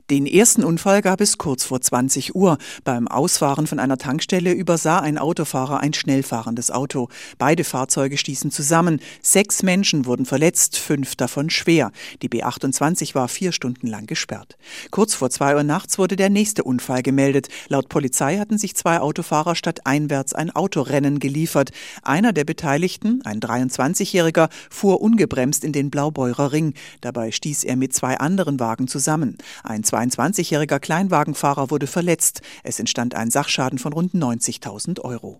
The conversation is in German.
Den ersten Unfall gab es kurz vor 20 Uhr. Beim Ausfahren von einer Tankstelle übersah ein Autofahrer ein schnell fahrendes Auto. Beide Fahrzeuge stießen zusammen. 6 Menschen wurden verletzt, 5 davon schwer. Die B28 war 4 Stunden lang gesperrt. Kurz vor 2 Uhr nachts wurde der nächste Unfall gemeldet. Laut Polizei hatten sich 2 Autofahrer stadteinwärts ein Autorennen geliefert. Einer der Beteiligten, ein 23-Jähriger, fuhr ungebremst in den Blaubeurer Ring. Dabei stieß er mit 2 anderen Wagen zusammen. Ein 22-jähriger Kleinwagenfahrer wurde verletzt. Es entstand ein Sachschaden von rund 90.000 Euro.